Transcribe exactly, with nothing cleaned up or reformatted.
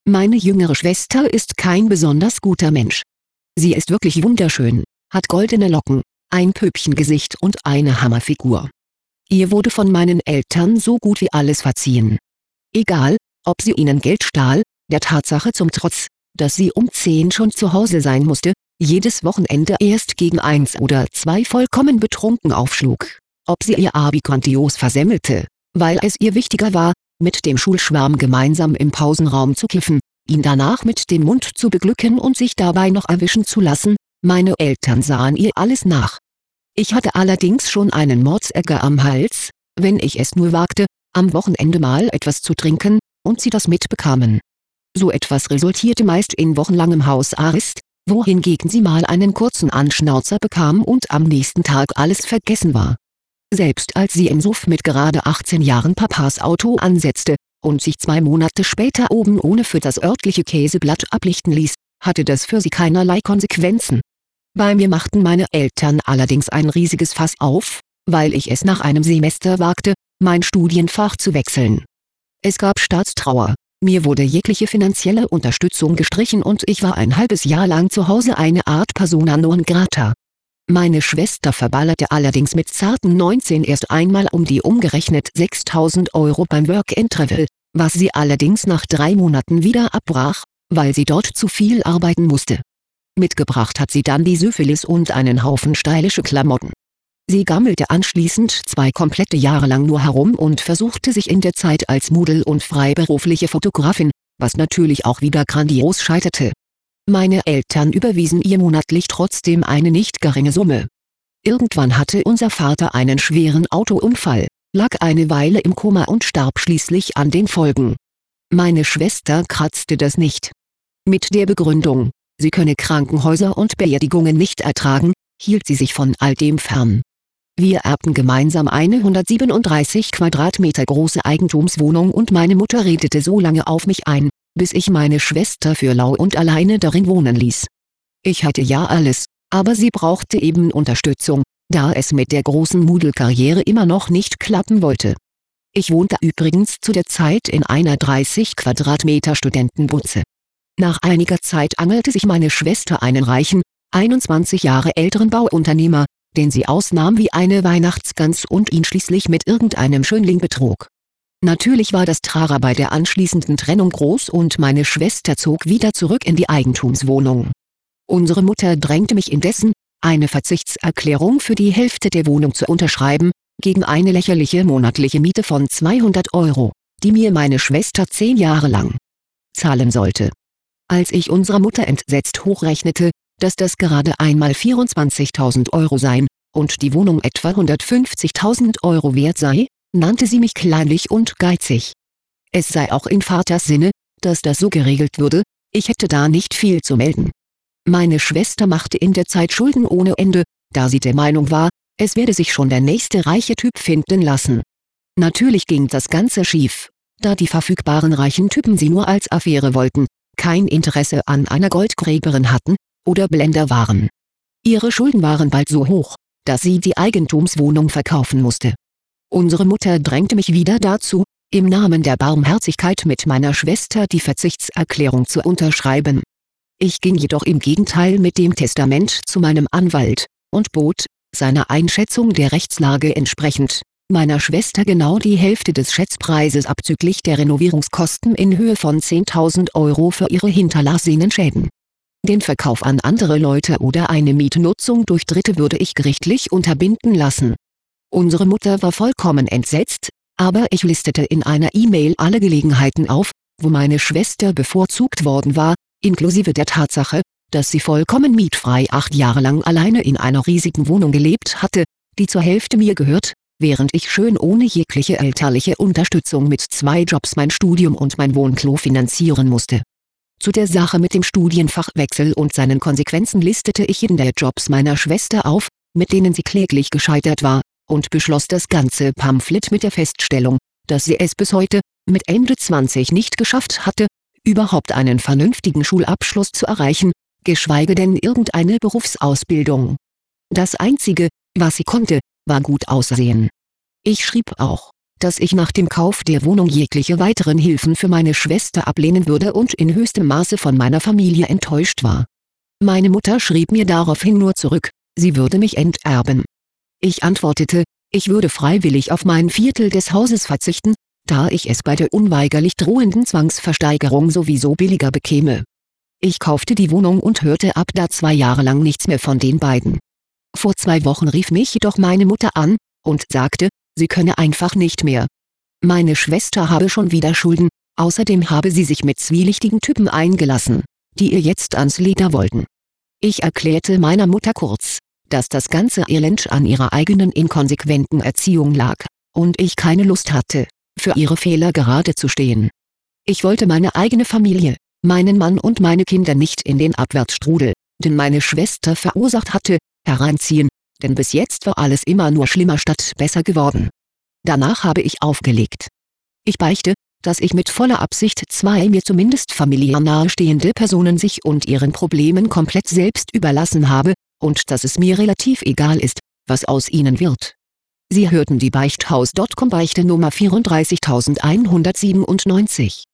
Meine jüngere Schwester ist kein besonders guter Mensch. Sie ist wirklich wunderschön, hat goldene Locken, ein Püppchengesicht und eine Hammerfigur. Ihr wurde von meinen Eltern so gut wie alles verziehen. Egal, ob sie ihnen Geld stahl, der Tatsache zum Trotz, dass sie um zehn schon zu Hause sein musste, jedes Wochenende erst gegen eins oder zwei vollkommen betrunken aufschlug, ob sie ihr Abi grandios versemmelte, weil es ihr wichtiger war, mit dem Schulschwarm gemeinsam im Pausenraum zu kiffen, ihn danach mit dem Mund zu beglücken und sich dabei noch erwischen zu lassen, meine Eltern sahen ihr alles nach. Ich hatte allerdings schon einen Mordsärger am Hals, wenn ich es nur wagte, am Wochenende mal etwas zu trinken, und sie das mitbekamen. So etwas resultierte meist in wochenlangem Hausarrest, wohingegen sie mal einen kurzen Anschnauzer bekam und am nächsten Tag alles vergessen war. Selbst als sie im Suff mit gerade achtzehn Jahren Papas Auto ansetzte und sich zwei Monate später oben ohne für das örtliche Käseblatt ablichten ließ, hatte das für sie keinerlei Konsequenzen. Bei mir machten meine Eltern allerdings ein riesiges Fass auf, weil ich es nach einem Semester wagte, mein Studienfach zu wechseln. Es gab Staatstrauer, mir wurde jegliche finanzielle Unterstützung gestrichen und ich war ein halbes Jahr lang zu Hause eine Art persona non grata. Meine Schwester verballerte allerdings mit zarten neunzehn erst einmal um die umgerechnet sechstausend Euro beim Work and Travel, was sie allerdings nach drei Monaten wieder abbrach, weil sie dort zu viel arbeiten musste. Mitgebracht hat sie dann die Syphilis und einen Haufen stylische Klamotten. Sie gammelte anschließend zwei komplette Jahre lang nur herum und versuchte sich in der Zeit als Model und freiberufliche Fotografin, was natürlich auch wieder grandios scheiterte. Meine Eltern überwiesen ihr monatlich trotzdem eine nicht geringe Summe. Irgendwann hatte unser Vater einen schweren Autounfall, lag eine Weile im Koma und starb schließlich an den Folgen. Meine Schwester kratzte das nicht. Mit der Begründung, sie könne Krankenhäuser und Beerdigungen nicht ertragen, hielt sie sich von all dem fern. Wir erbten gemeinsam eine hundertsiebenunddreißig Quadratmeter große Eigentumswohnung und meine Mutter redete so lange auf mich ein, bis ich meine Schwester für lau und alleine darin wohnen ließ. Ich hatte ja alles, aber sie brauchte eben Unterstützung, da es mit der großen Modelkarriere immer noch nicht klappen wollte. Ich wohnte übrigens zu der Zeit in einer dreißig Quadratmeter Studentenbutze. Nach einiger Zeit angelte sich meine Schwester einen reichen, einundzwanzig Jahre älteren Bauunternehmer, den sie ausnahm wie eine Weihnachtsgans und ihn schließlich mit irgendeinem Schönling betrog. Natürlich war das Trara bei der anschließenden Trennung groß und meine Schwester zog wieder zurück in die Eigentumswohnung. Unsere Mutter drängte mich indessen, eine Verzichtserklärung für die Hälfte der Wohnung zu unterschreiben, gegen eine lächerliche monatliche Miete von zweihundert Euro, die mir meine Schwester zehn Jahre lang zahlen sollte. Als ich unserer Mutter entsetzt hochrechnete, dass das gerade einmal vierundzwanzigtausend Euro seien und die Wohnung etwa hundertfünfzigtausend Euro wert sei, nannte sie mich kleinlich und geizig. Es sei auch in Vaters Sinne, dass das so geregelt würde, ich hätte da nicht viel zu melden. Meine Schwester machte in der Zeit Schulden ohne Ende, da sie der Meinung war, es werde sich schon der nächste reiche Typ finden lassen. Natürlich ging das Ganze schief, da die verfügbaren reichen Typen sie nur als Affäre wollten, kein Interesse an einer Goldgräberin hatten oder Blender waren. Ihre Schulden waren bald so hoch, dass sie die Eigentumswohnung verkaufen musste. Unsere Mutter drängte mich wieder dazu, im Namen der Barmherzigkeit mit meiner Schwester die Verzichtserklärung zu unterschreiben. Ich ging jedoch im Gegenteil mit dem Testament zu meinem Anwalt und bot, seiner Einschätzung der Rechtslage entsprechend, meiner Schwester genau die Hälfte des Schätzpreises abzüglich der Renovierungskosten in Höhe von zehntausend Euro für ihre hinterlassenen Schäden. Den Verkauf an andere Leute oder eine Mietnutzung durch Dritte würde ich gerichtlich unterbinden lassen. Unsere Mutter war vollkommen entsetzt, aber ich listete in einer E-Mail alle Gelegenheiten auf, wo meine Schwester bevorzugt worden war, inklusive der Tatsache, dass sie vollkommen mietfrei acht Jahre lang alleine in einer riesigen Wohnung gelebt hatte, die zur Hälfte mir gehört, während ich schön ohne jegliche elterliche Unterstützung mit zwei Jobs mein Studium und mein Wohnklo finanzieren musste. Zu der Sache mit dem Studienfachwechsel und seinen Konsequenzen listete ich jeden der Jobs meiner Schwester auf, mit denen sie kläglich gescheitert war, und beschloss das ganze Pamphlet mit der Feststellung, dass sie es bis heute, mit Ende zwanzig nicht geschafft hatte, überhaupt einen vernünftigen Schulabschluss zu erreichen, geschweige denn irgendeine Berufsausbildung. Das Einzige, was sie konnte, war gut aussehen. Ich schrieb auch, dass ich nach dem Kauf der Wohnung jegliche weiteren Hilfen für meine Schwester ablehnen würde und in höchstem Maße von meiner Familie enttäuscht war. Meine Mutter schrieb mir daraufhin nur zurück, sie würde mich enterben. Ich antwortete, ich würde freiwillig auf mein Viertel des Hauses verzichten, da ich es bei der unweigerlich drohenden Zwangsversteigerung sowieso billiger bekäme. Ich kaufte die Wohnung und hörte ab da zwei Jahre lang nichts mehr von den beiden. Vor zwei Wochen rief mich jedoch meine Mutter an und sagte, sie könne einfach nicht mehr. Meine Schwester habe schon wieder Schulden, außerdem habe sie sich mit zwielichtigen Typen eingelassen, die ihr jetzt ans Leder wollten. Ich erklärte meiner Mutter kurz, dass das ganze Elend an ihrer eigenen inkonsequenten Erziehung lag, und ich keine Lust hatte, für ihre Fehler gerade zu stehen. Ich wollte meine eigene Familie, meinen Mann und meine Kinder nicht in den Abwärtsstrudel, den meine Schwester verursacht hatte, hereinziehen, denn bis jetzt war alles immer nur schlimmer statt besser geworden. Danach habe ich aufgelegt. Ich beichte, dass ich mit voller Absicht zwei mir zumindest familiär nahestehende Personen sich und ihren Problemen komplett selbst überlassen habe, und dass es mir relativ egal ist, was aus ihnen wird. Sie hörten die Beichthaus Punkt com Beichte Nummer vierunddreißigtausendzweihundertsiebenundneunzig.